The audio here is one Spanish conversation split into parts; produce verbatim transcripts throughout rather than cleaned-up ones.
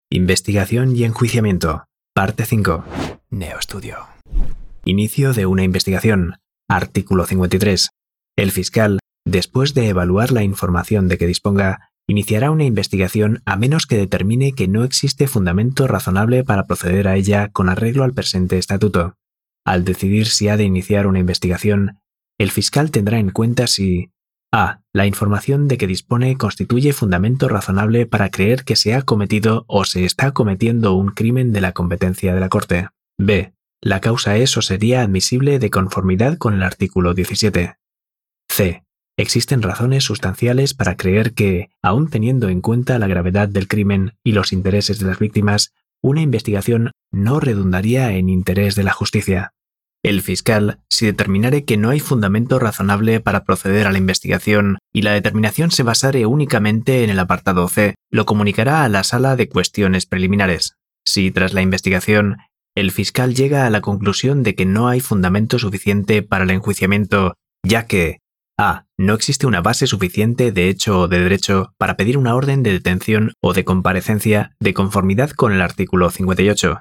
Investigación y enjuiciamiento. Parte cinco. NeoStudio. Inicio de una investigación. Artículo cincuenta y tres. El fiscal, después de evaluar la información de que disponga, iniciará una investigación a menos que determine que no existe fundamento razonable para proceder a ella con arreglo al presente estatuto. Al decidir si ha de iniciar una investigación, el fiscal tendrá en cuenta si a. La información de que dispone constituye fundamento razonable para creer que se ha cometido o se está cometiendo un crimen de la competencia de la Corte. B. La causa es o sería admisible de conformidad con el artículo diecisiete. C. Existen razones sustanciales para creer que, aun teniendo en cuenta la gravedad del crimen y los intereses de las víctimas, una investigación no redundaría en interés de la justicia. El fiscal, si determinare que no hay fundamento razonable para proceder a la investigación y la determinación se basare únicamente en el apartado C, lo comunicará a la Sala de Cuestiones Preliminares. Si, tras la investigación, el fiscal llega a la conclusión de que no hay fundamento suficiente para el enjuiciamiento, ya que a. No existe una base suficiente de hecho o de derecho para pedir una orden de detención o de comparecencia de conformidad con el artículo cincuenta y ocho.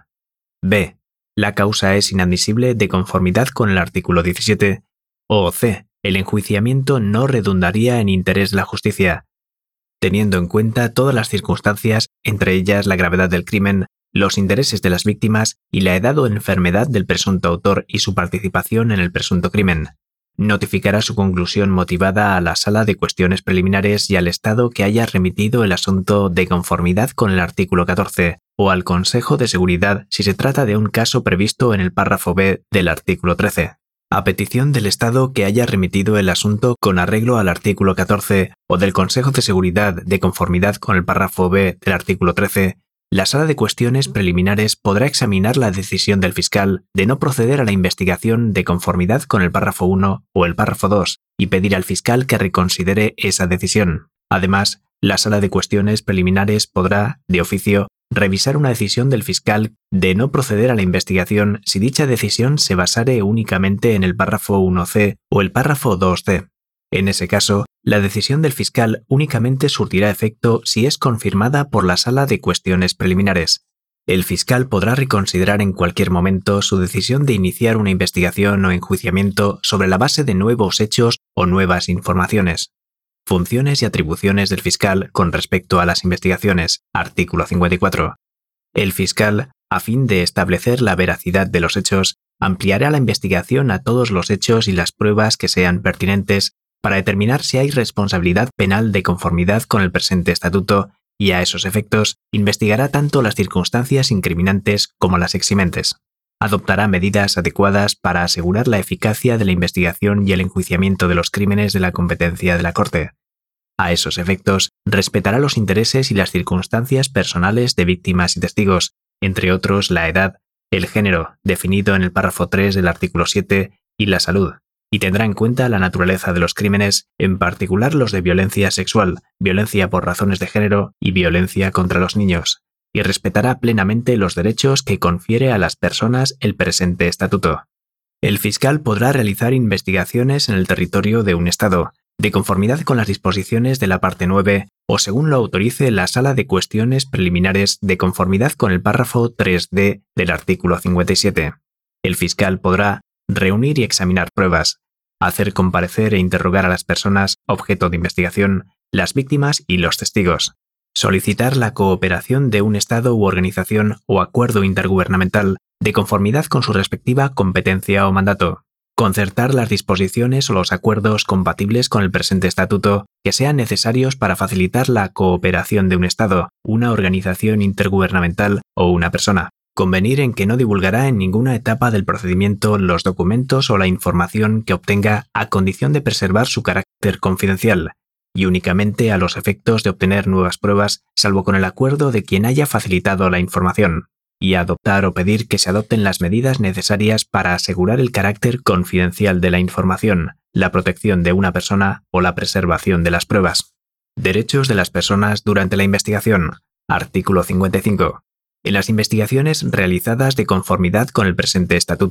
B. La causa es inadmisible de conformidad con el artículo diecisiete. O C. El enjuiciamiento no redundaría en interés de la justicia, teniendo en cuenta todas las circunstancias, entre ellas la gravedad del crimen, los intereses de las víctimas y la edad o enfermedad del presunto autor y su participación en el presunto crimen. Notificará su conclusión motivada a la Sala de Cuestiones Preliminares y al Estado que haya remitido el asunto de conformidad con el artículo catorce, o al Consejo de Seguridad si se trata de un caso previsto en el párrafo B del artículo trece. A petición del Estado que haya remitido el asunto con arreglo al artículo catorce o del Consejo de Seguridad de conformidad con el párrafo B del artículo trece, la Sala de Cuestiones Preliminares podrá examinar la decisión del fiscal de no proceder a la investigación de conformidad con el párrafo uno o el párrafo dos y pedir al fiscal que reconsidere esa decisión. Además, la Sala de Cuestiones Preliminares podrá, de oficio, revisar una decisión del fiscal de no proceder a la investigación si dicha decisión se basare únicamente en el párrafo uno ce o el párrafo dos ce. En ese caso, la decisión del fiscal únicamente surtirá efecto si es confirmada por la Sala de Cuestiones Preliminares. El fiscal podrá reconsiderar en cualquier momento su decisión de iniciar una investigación o enjuiciamiento sobre la base de nuevos hechos o nuevas informaciones. Funciones y atribuciones del fiscal con respecto a las investigaciones. Artículo cincuenta y cuatro. El fiscal, a fin de establecer la veracidad de los hechos, ampliará la investigación a todos los hechos y las pruebas que sean pertinentes para determinar si hay responsabilidad penal de conformidad con el presente estatuto y, a esos efectos, investigará tanto las circunstancias incriminantes como las eximentes. Adoptará medidas adecuadas para asegurar la eficacia de la investigación y el enjuiciamiento de los crímenes de la competencia de la Corte. A esos efectos, respetará los intereses y las circunstancias personales de víctimas y testigos, entre otros la edad, el género, definido en el párrafo tres del artículo siete, y la salud, y tendrá en cuenta la naturaleza de los crímenes, en particular los de violencia sexual, violencia por razones de género y violencia contra los niños, y respetará plenamente los derechos que confiere a las personas el presente estatuto. El fiscal podrá realizar investigaciones en el territorio de un Estado, de conformidad con las disposiciones de la parte nueve o según lo autorice la Sala de Cuestiones Preliminares de conformidad con el párrafo tres de del artículo cincuenta y siete. El fiscal podrá reunir y examinar pruebas, hacer comparecer e interrogar a las personas objeto de investigación, las víctimas y los testigos, solicitar la cooperación de un Estado u organización o acuerdo intergubernamental de conformidad con su respectiva competencia o mandato, concertar las disposiciones o los acuerdos compatibles con el presente estatuto que sean necesarios para facilitar la cooperación de un Estado, una organización intergubernamental o una persona. Convenir en que no divulgará en ninguna etapa del procedimiento los documentos o la información que obtenga a condición de preservar su carácter confidencial, y únicamente a los efectos de obtener nuevas pruebas, salvo con el acuerdo de quien haya facilitado la información, y adoptar o pedir que se adopten las medidas necesarias para asegurar el carácter confidencial de la información, la protección de una persona o la preservación de las pruebas. Derechos de las personas durante la investigación. Artículo cincuenta y cinco. En las investigaciones realizadas de conformidad con el presente estatuto,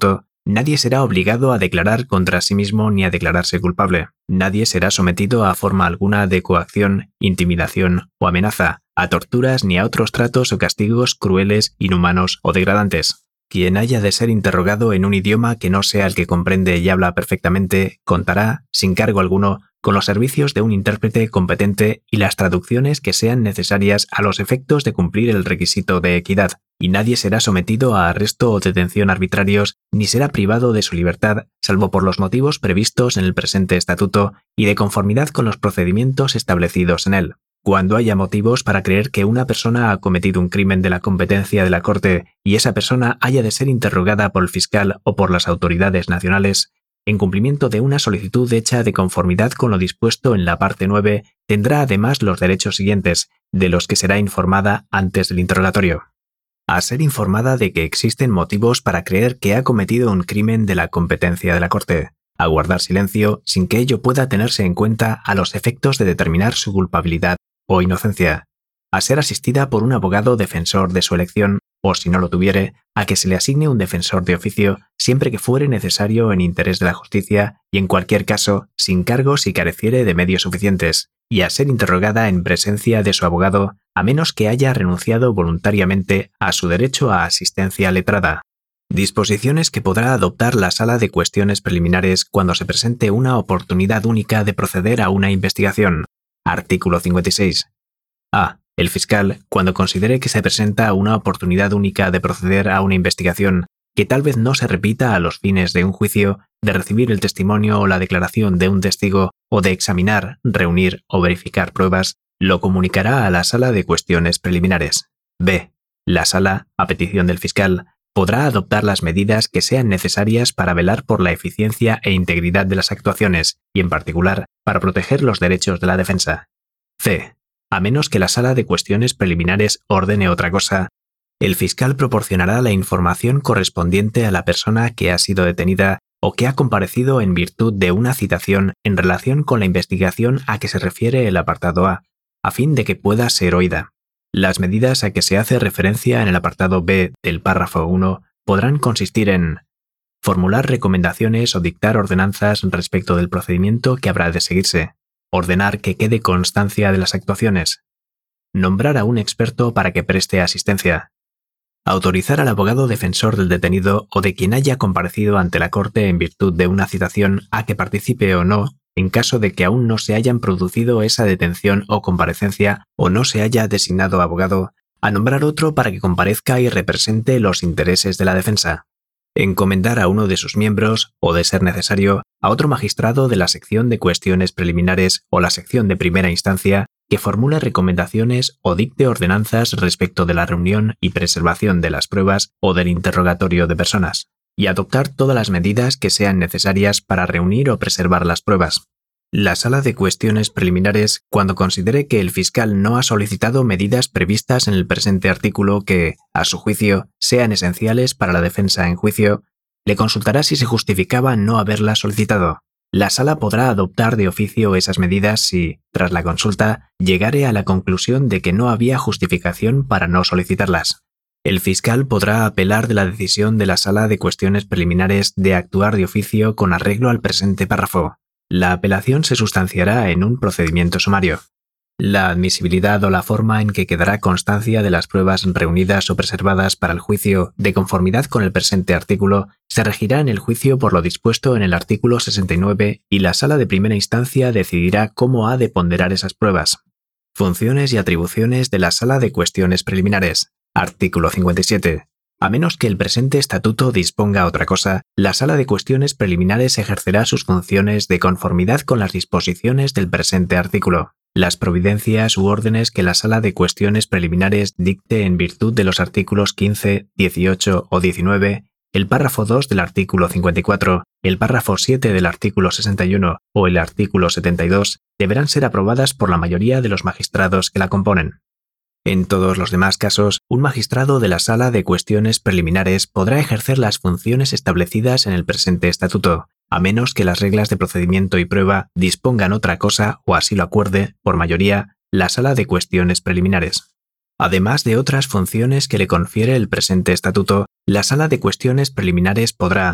Nadie será obligado a declarar contra sí mismo ni a declararse culpable. Nadie será sometido a forma alguna de coacción, intimidación o amenaza, a torturas ni a otros tratos o castigos crueles, inhumanos o degradantes. Quien haya de ser interrogado en un idioma que no sea el que comprende y habla perfectamente, contará, sin cargo alguno, con los servicios de un intérprete competente y las traducciones que sean necesarias a los efectos de cumplir el requisito de equidad, y nadie será sometido a arresto o detención arbitrarios, ni será privado de su libertad, salvo por los motivos previstos en el presente estatuto y de conformidad con los procedimientos establecidos en él. Cuando haya motivos para creer que una persona ha cometido un crimen de la competencia de la Corte y esa persona haya de ser interrogada por el fiscal o por las autoridades nacionales, en cumplimiento de una solicitud hecha de conformidad con lo dispuesto en la parte nueve, tendrá además los derechos siguientes, de los que será informada antes del interrogatorio. A ser informada de que existen motivos para creer que ha cometido un crimen de la competencia de la Corte. A guardar silencio sin que ello pueda tenerse en cuenta a los efectos de determinar su culpabilidad o inocencia. A ser asistida por un abogado defensor de su elección, o si no lo tuviere, a que se le asigne un defensor de oficio siempre que fuere necesario en interés de la justicia y en cualquier caso sin cargo si careciere de medios suficientes, y a ser interrogada en presencia de su abogado a menos que haya renunciado voluntariamente a su derecho a asistencia letrada. Disposiciones que podrá adoptar la Sala de Cuestiones Preliminares cuando se presente una oportunidad única de proceder a una investigación. Artículo cincuenta y seis. A. El fiscal, cuando considere que se presenta una oportunidad única de proceder a una investigación que tal vez no se repita a los fines de un juicio, de recibir el testimonio o la declaración de un testigo o de examinar, reunir o verificar pruebas, lo comunicará a la Sala de Cuestiones Preliminares. B. La Sala, a petición del fiscal, podrá adoptar las medidas que sean necesarias para velar por la eficiencia e integridad de las actuaciones y, en particular, para proteger los derechos de la defensa. C. A menos que la Sala de Cuestiones Preliminares ordene otra cosa, el fiscal proporcionará la información correspondiente a la persona que ha sido detenida o que ha comparecido en virtud de una citación en relación con la investigación a que se refiere el apartado A, a fin de que pueda ser oída. Las medidas a que se hace referencia en el apartado B del párrafo uno podrán consistir en formular recomendaciones o dictar ordenanzas respecto del procedimiento que habrá de seguirse, ordenar que quede constancia de las actuaciones, nombrar a un experto para que preste asistencia, autorizar al abogado defensor del detenido o de quien haya comparecido ante la Corte en virtud de una citación a que participe o no, en caso de que aún no se hayan producido esa detención o comparecencia o no se haya designado abogado, a nombrar otro para que comparezca y represente los intereses de la defensa, encomendar a uno de sus miembros, o de ser necesario, a otro magistrado de la sección de cuestiones preliminares o la sección de primera instancia que formule recomendaciones o dicte ordenanzas respecto de la reunión y preservación de las pruebas o del interrogatorio de personas, y adoptar todas las medidas que sean necesarias para reunir o preservar las pruebas. La Sala de Cuestiones Preliminares, cuando considere que el fiscal no ha solicitado medidas previstas en el presente artículo que, a su juicio, sean esenciales para la defensa en juicio, le consultará si se justificaba no haberlas solicitado. La Sala podrá adoptar de oficio esas medidas si, tras la consulta, llegare a la conclusión de que no había justificación para no solicitarlas. El fiscal podrá apelar de la decisión de la Sala de Cuestiones Preliminares de actuar de oficio con arreglo al presente párrafo. La apelación se sustanciará en un procedimiento sumario. La admisibilidad o la forma en que quedará constancia de las pruebas reunidas o preservadas para el juicio de conformidad con el presente artículo se regirá en el juicio por lo dispuesto en el artículo sesenta y nueve y la Sala de Primera Instancia decidirá cómo ha de ponderar esas pruebas. Funciones y atribuciones de la Sala de Cuestiones Preliminares. Artículo cincuenta y siete. A menos que el presente estatuto disponga otra cosa, la Sala de Cuestiones Preliminares ejercerá sus funciones de conformidad con las disposiciones del presente artículo. Las providencias u órdenes que la Sala de Cuestiones Preliminares dicte en virtud de los artículos quince, dieciocho o diecinueve, el párrafo dos del artículo cincuenta y cuatro, el párrafo siete del artículo sesenta y uno o el artículo setenta y dos, deberán ser aprobadas por la mayoría de los magistrados que la componen. En todos los demás casos, un magistrado de la Sala de Cuestiones Preliminares podrá ejercer las funciones establecidas en el presente estatuto, a menos que las reglas de procedimiento y prueba dispongan otra cosa o así lo acuerde, por mayoría, la Sala de Cuestiones Preliminares. Además de otras funciones que le confiere el presente estatuto, la Sala de Cuestiones Preliminares podrá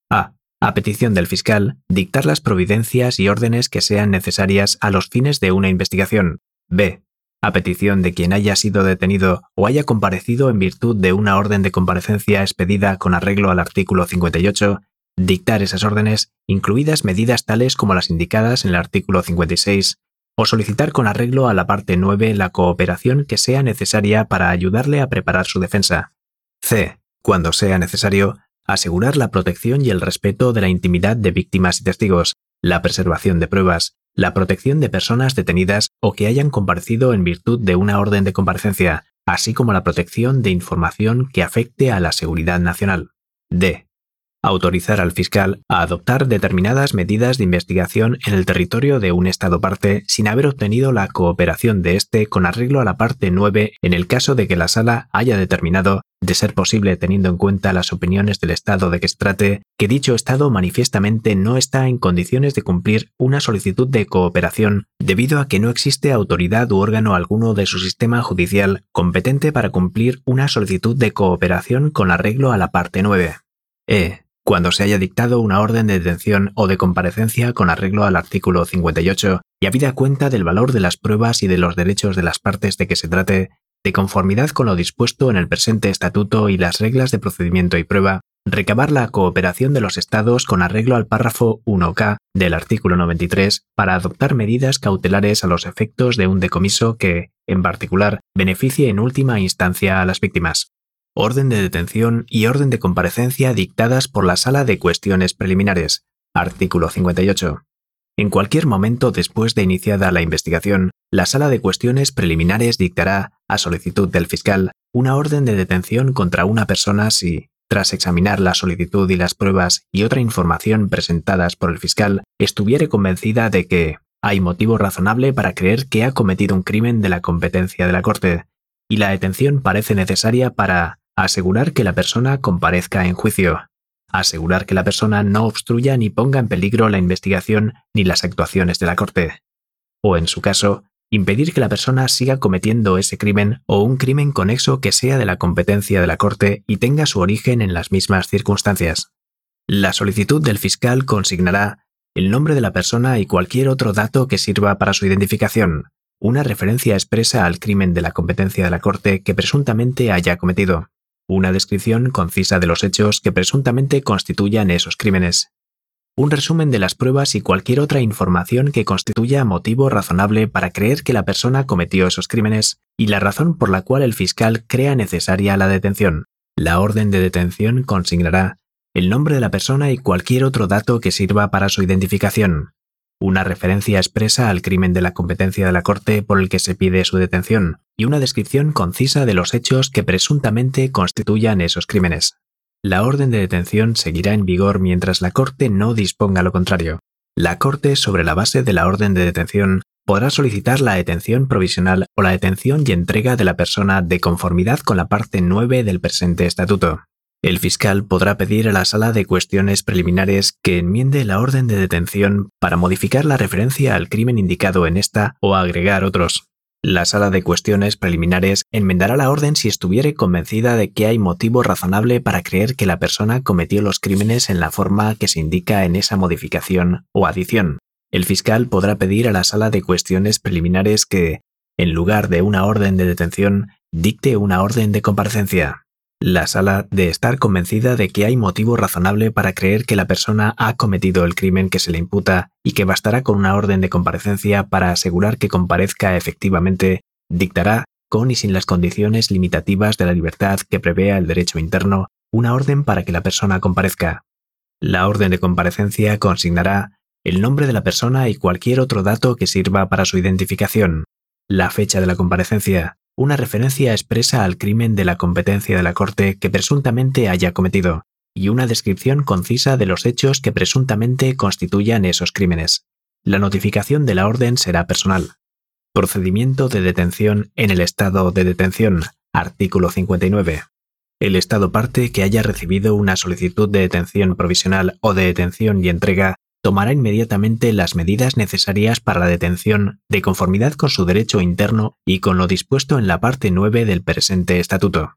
A. A petición del fiscal, dictar las providencias y órdenes que sean necesarias a los fines de una investigación. B. A petición de quien haya sido detenido o haya comparecido en virtud de una orden de comparecencia expedida con arreglo al artículo cincuenta y ocho, dictar esas órdenes, incluidas medidas tales como las indicadas en el artículo cincuenta y seis, o solicitar con arreglo a la parte nueve la cooperación que sea necesaria para ayudarle a preparar su defensa. C. Cuando sea necesario, asegurar la protección y el respeto de la intimidad de víctimas y testigos, la preservación de pruebas, la protección de personas detenidas o que hayan comparecido en virtud de una orden de comparecencia, así como la protección de información que afecte a la seguridad nacional. D. Autorizar al fiscal a adoptar determinadas medidas de investigación en el territorio de un Estado parte sin haber obtenido la cooperación de éste con arreglo a la parte nueve en el caso de que la Sala haya determinado, de ser posible teniendo en cuenta las opiniones del Estado de que se trate, que dicho Estado manifiestamente no está en condiciones de cumplir una solicitud de cooperación debido a que no existe autoridad u órgano alguno de su sistema judicial competente para cumplir una solicitud de cooperación con arreglo a la parte nueve. E. Cuando se haya dictado una orden de detención o de comparecencia con arreglo al artículo cincuenta y ocho y habida cuenta del valor de las pruebas y de los derechos de las partes de que se trate, de conformidad con lo dispuesto en el presente estatuto y las reglas de procedimiento y prueba, recabar la cooperación de los Estados con arreglo al párrafo uno K del artículo noventa y tres para adoptar medidas cautelares a los efectos de un decomiso que, en particular, beneficie en última instancia a las víctimas. Orden de detención y orden de comparecencia dictadas por la Sala de Cuestiones Preliminares. Artículo cincuenta y ocho. En cualquier momento después de iniciada la investigación, la Sala de Cuestiones Preliminares dictará, a solicitud del fiscal, una orden de detención contra una persona si, tras examinar la solicitud y las pruebas y otra información presentadas por el fiscal, estuviere convencida de que hay motivo razonable para creer que ha cometido un crimen de la competencia de la Corte, y la detención parece necesaria para asegurar que la persona comparezca en juicio, asegurar que la persona no obstruya ni ponga en peligro la investigación ni las actuaciones de la Corte, o en su caso, impedir que la persona siga cometiendo ese crimen o un crimen conexo que sea de la competencia de la Corte y tenga su origen en las mismas circunstancias. La solicitud del fiscal consignará el nombre de la persona y cualquier otro dato que sirva para su identificación, una referencia expresa al crimen de la competencia de la Corte que presuntamente haya cometido, una descripción concisa de los hechos que presuntamente constituyan esos crímenes, un resumen de las pruebas y cualquier otra información que constituya motivo razonable para creer que la persona cometió esos crímenes y la razón por la cual el fiscal crea necesaria la detención. La orden de detención consignará el nombre de la persona y cualquier otro dato que sirva para su identificación, una referencia expresa al crimen de la competencia de la Corte por el que se pide su detención, y una descripción concisa de los hechos que presuntamente constituyan esos crímenes. La orden de detención seguirá en vigor mientras la Corte no disponga lo contrario. La Corte, sobre la base de la orden de detención, podrá solicitar la detención provisional o la detención y entrega de la persona de conformidad con la parte nueve del presente estatuto. El fiscal podrá pedir a la Sala de Cuestiones Preliminares que enmiende la orden de detención para modificar la referencia al crimen indicado en esta o agregar otros. La Sala de Cuestiones Preliminares enmendará la orden si estuviere convencida de que hay motivo razonable para creer que la persona cometió los crímenes en la forma que se indica en esa modificación o adición. El fiscal podrá pedir a la Sala de Cuestiones Preliminares que, en lugar de una orden de detención, dicte una orden de comparecencia. La Sala, de estar convencida de que hay motivo razonable para creer que la persona ha cometido el crimen que se le imputa y que bastará con una orden de comparecencia para asegurar que comparezca efectivamente, dictará, con y sin las condiciones limitativas de la libertad que prevea el derecho interno, una orden para que la persona comparezca. La orden de comparecencia consignará el nombre de la persona y cualquier otro dato que sirva para su identificación, la fecha de la comparecencia, una referencia expresa al crimen de la competencia de la Corte que presuntamente haya cometido, y una descripción concisa de los hechos que presuntamente constituyan esos crímenes. La notificación de la orden será personal. Procedimiento de detención en el estado de detención. Artículo cincuenta y nueve. El Estado parte que haya recibido una solicitud de detención provisional o de detención y entrega tomará inmediatamente las medidas necesarias para la detención de conformidad con su derecho interno y con lo dispuesto en la parte nueve del presente estatuto.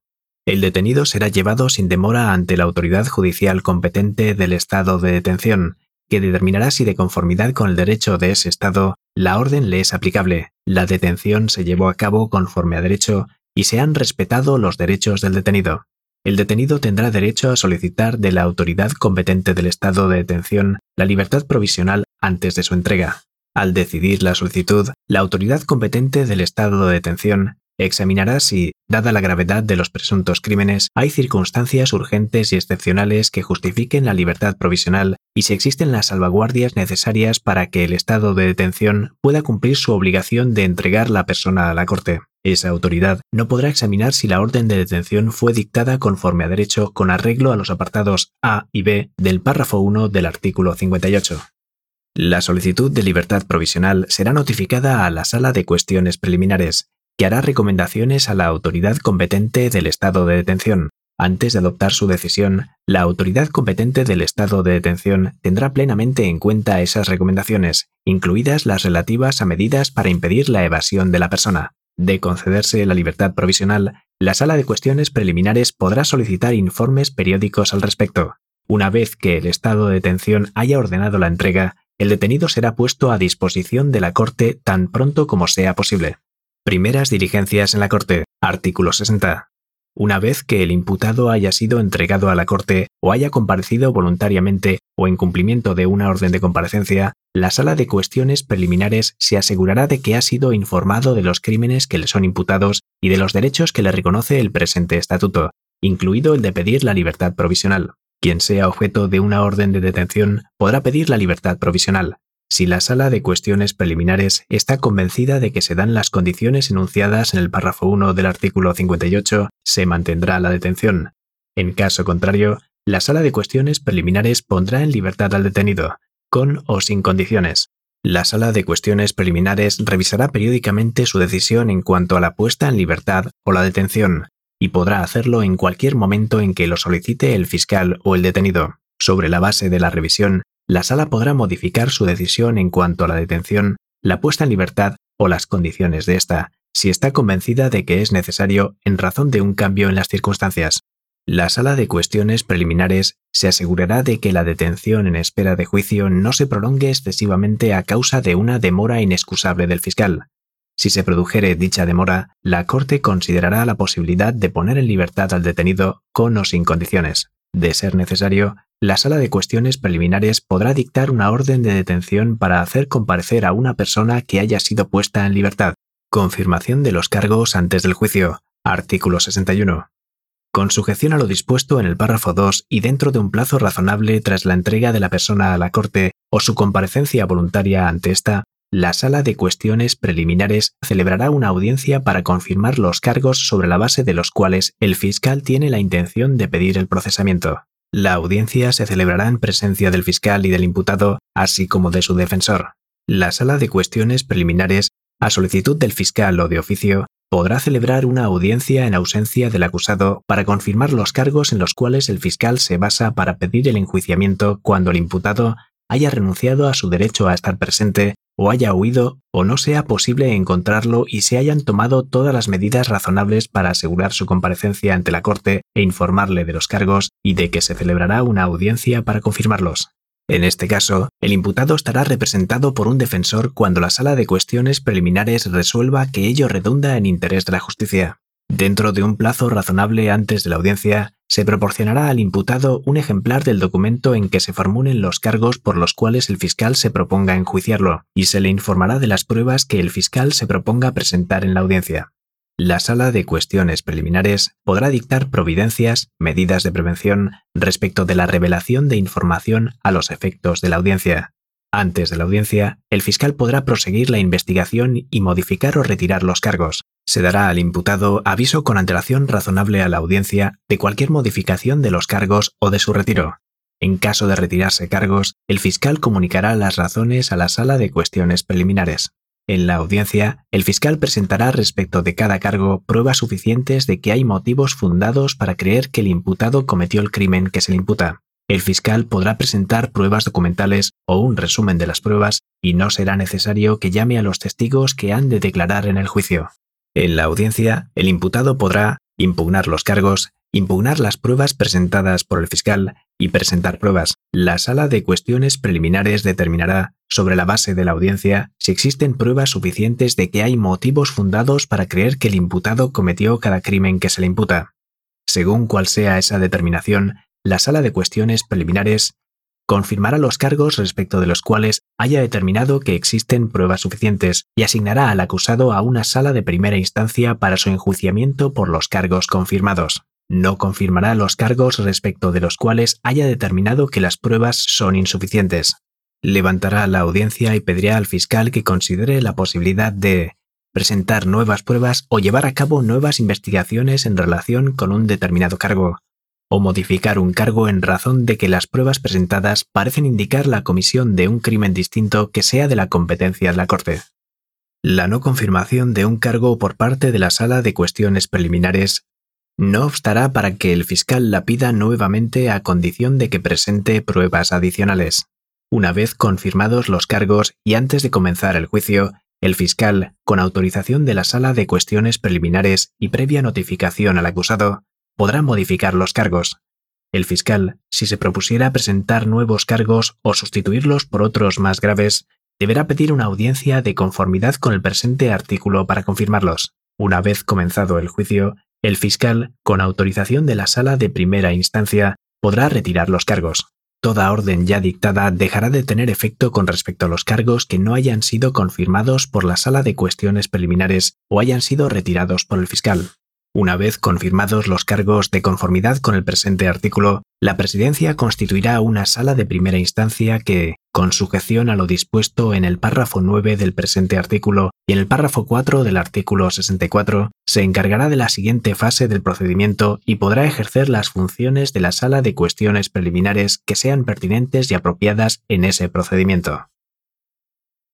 El detenido será llevado sin demora ante la autoridad judicial competente del estado de detención, que determinará si de conformidad con el derecho de ese estado, la orden le es aplicable, la detención se llevó a cabo conforme a derecho y se han respetado los derechos del detenido. El detenido tendrá derecho a solicitar de la autoridad competente del estado de detención la libertad provisional antes de su entrega. Al decidir la solicitud, la autoridad competente del estado de detención examinará si, dada la gravedad de los presuntos crímenes, hay circunstancias urgentes y excepcionales que justifiquen la libertad provisional y si existen las salvaguardias necesarias para que el estado de detención pueda cumplir su obligación de entregar la persona a la Corte. Esa autoridad no podrá examinar si la orden de detención fue dictada conforme a derecho con arreglo a los apartados A y B del párrafo uno del artículo cincuenta y ocho. La solicitud de libertad provisional será notificada a la Sala de Cuestiones Preliminares, que hará recomendaciones a la autoridad competente del estado de detención. Antes de adoptar su decisión, la autoridad competente del estado de detención tendrá plenamente en cuenta esas recomendaciones, incluidas las relativas a medidas para impedir la evasión de la persona. De concederse la libertad provisional, la Sala de Cuestiones Preliminares podrá solicitar informes periódicos al respecto. Una vez que el estado de detención haya ordenado la entrega, el detenido será puesto a disposición de la Corte tan pronto como sea posible. Primeras diligencias en la Corte. Artículo sesenta. Una vez que el imputado haya sido entregado a la Corte o haya comparecido voluntariamente o en cumplimiento de una orden de comparecencia, la Sala de Cuestiones Preliminares se asegurará de que ha sido informado de los crímenes que le son imputados y de los derechos que le reconoce el presente estatuto, incluido el de pedir la libertad provisional. Quien sea objeto de una orden de detención podrá pedir la libertad provisional. Si la Sala de Cuestiones Preliminares está convencida de que se dan las condiciones enunciadas en el párrafo uno del artículo cincuenta y ocho, se mantendrá la detención. En caso contrario, la Sala de Cuestiones Preliminares pondrá en libertad al detenido, con o sin condiciones. La Sala de Cuestiones Preliminares revisará periódicamente su decisión en cuanto a la puesta en libertad o la detención, y podrá hacerlo en cualquier momento en que lo solicite el fiscal o el detenido. Sobre la base de la revisión, la Sala podrá modificar su decisión en cuanto a la detención, la puesta en libertad o las condiciones de esta, si está convencida de que es necesario en razón de un cambio en las circunstancias. La Sala de Cuestiones Preliminares se asegurará de que la detención en espera de juicio no se prolongue excesivamente a causa de una demora inexcusable del fiscal. Si se produjere dicha demora, la Corte considerará la posibilidad de poner en libertad al detenido con o sin condiciones. De ser necesario, la Sala de Cuestiones Preliminares podrá dictar una orden de detención para hacer comparecer a una persona que haya sido puesta en libertad. Confirmación de los cargos antes del juicio. Artículo sesenta y uno. Con sujeción a lo dispuesto en el párrafo dos y dentro de un plazo razonable tras la entrega de la persona a la Corte o su comparecencia voluntaria ante esta, la Sala de Cuestiones Preliminares celebrará una audiencia para confirmar los cargos sobre la base de los cuales el fiscal tiene la intención de pedir el procesamiento. La audiencia se celebrará en presencia del fiscal y del imputado, así como de su defensor. La Sala de Cuestiones Preliminares, a solicitud del fiscal o de oficio, podrá celebrar una audiencia en ausencia del acusado para confirmar los cargos en los cuales el fiscal se basa para pedir el enjuiciamiento cuando el imputado haya renunciado a su derecho a estar presente o haya huido o no sea posible encontrarlo y se hayan tomado todas las medidas razonables para asegurar su comparecencia ante la Corte e informarle de los cargos y de que se celebrará una audiencia para confirmarlos. En este caso, el imputado estará representado por un defensor cuando la Sala de Cuestiones Preliminares resuelva que ello redunda en interés de la justicia. Dentro de un plazo razonable antes de la audiencia, se proporcionará al imputado un ejemplar del documento en que se formulen los cargos por los cuales el fiscal se proponga enjuiciarlo, y se le informará de las pruebas que el fiscal se proponga presentar en la audiencia. La Sala de Cuestiones Preliminares podrá dictar providencias, medidas de prevención, respecto de la revelación de información a los efectos de la audiencia. Antes de la audiencia, el fiscal podrá proseguir la investigación y modificar o retirar los cargos. Se dará al imputado aviso con antelación razonable a la audiencia de cualquier modificación de los cargos o de su retiro. En caso de retirarse cargos, el fiscal comunicará las razones a la Sala de Cuestiones Preliminares. En la audiencia, el fiscal presentará respecto de cada cargo pruebas suficientes de que hay motivos fundados para creer que el imputado cometió el crimen que se le imputa. El fiscal podrá presentar pruebas documentales o un resumen de las pruebas y no será necesario que llame a los testigos que han de declarar en el juicio. En la audiencia, el imputado podrá impugnar los cargos, impugnar las pruebas presentadas por el fiscal y presentar pruebas. La Sala de Cuestiones Preliminares determinará, sobre la base de la audiencia, si existen pruebas suficientes de que hay motivos fundados para creer que el imputado cometió cada crimen que se le imputa. Según cual sea esa determinación, la Sala de Cuestiones Preliminares confirmará los cargos respecto de los cuales haya determinado que existen pruebas suficientes y asignará al acusado a una sala de primera instancia para su enjuiciamiento por los cargos confirmados. No confirmará los cargos respecto de los cuales haya determinado que las pruebas son insuficientes. Levantará la audiencia y pedirá al fiscal que considere la posibilidad de presentar nuevas pruebas o llevar a cabo nuevas investigaciones en relación con un determinado cargo, o modificar un cargo en razón de que las pruebas presentadas parecen indicar la comisión de un crimen distinto que sea de la competencia de la Corte. La no confirmación de un cargo por parte de la Sala de Cuestiones Preliminares no obstará para que el fiscal la pida nuevamente a condición de que presente pruebas adicionales. Una vez confirmados los cargos y antes de comenzar el juicio, el fiscal, con autorización de la Sala de Cuestiones Preliminares y previa notificación al acusado, podrá modificar los cargos. El fiscal, si se propusiera presentar nuevos cargos o sustituirlos por otros más graves, deberá pedir una audiencia de conformidad con el presente artículo para confirmarlos. Una vez comenzado el juicio, el fiscal, con autorización de la Sala de Primera Instancia, podrá retirar los cargos. Toda orden ya dictada dejará de tener efecto con respecto a los cargos que no hayan sido confirmados por la Sala de Cuestiones Preliminares o hayan sido retirados por el fiscal. Una vez confirmados los cargos de conformidad con el presente artículo, la Presidencia constituirá una sala de primera instancia que, con sujeción a lo dispuesto en el párrafo nueve del presente artículo y en el párrafo cuatro del artículo sesenta y cuatro, se encargará de la siguiente fase del procedimiento y podrá ejercer las funciones de la Sala de Cuestiones Preliminares que sean pertinentes y apropiadas en ese procedimiento.